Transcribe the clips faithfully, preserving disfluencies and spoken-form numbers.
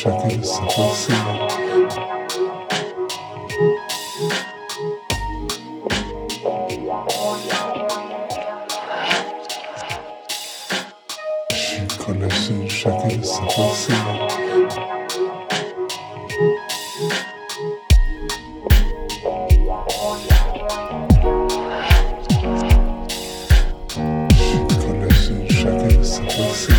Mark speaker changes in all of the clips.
Speaker 1: chacun sa pensée. Connaissons chacun sa pensée. Connaissons chacun sa pensée.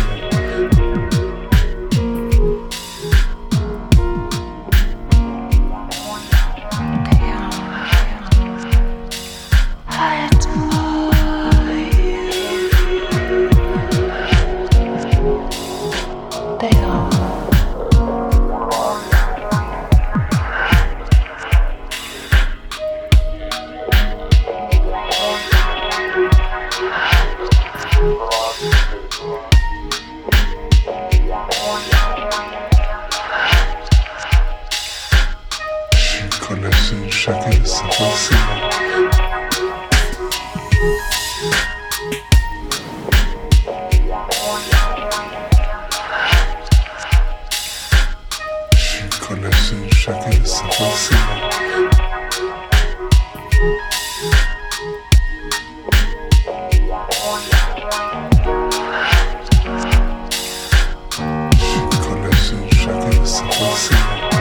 Speaker 1: Connaissons chacun sa pensée. Connaissons chacun sa pensée. Connaissons chacun sa pensée.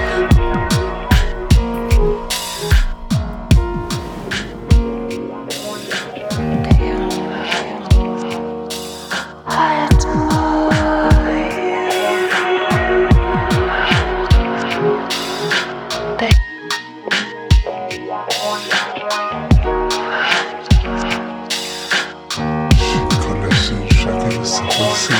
Speaker 1: Connaissons chacun sa pensée.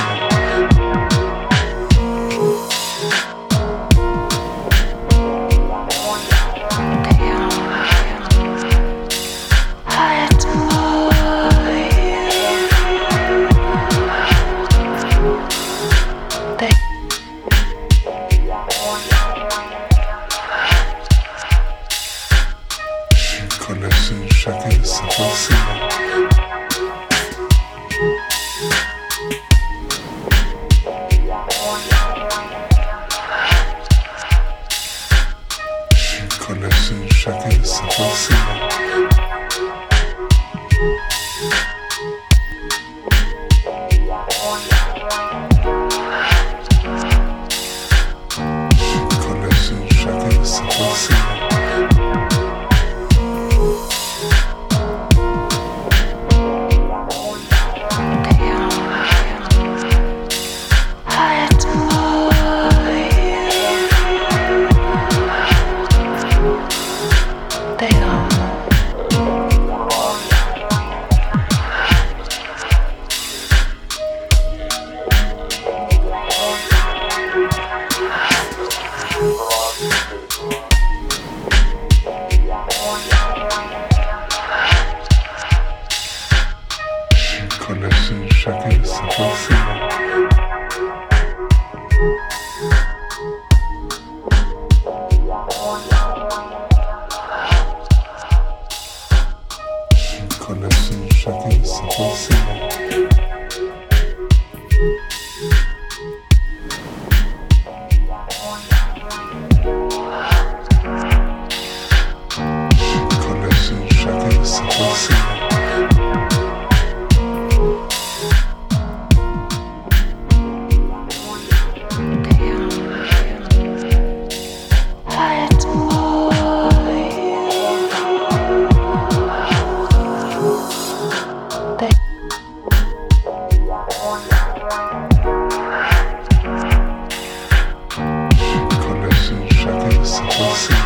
Speaker 1: Connaissons chacun sa pensée. Connaissons chacun sa pensée. Connaissons chacun sa pensée. Connaissons chacun sa pensée. Connaissons chacun sa pensée. Connaissons chacun sa pensée. Connaissons chacun sa pensée.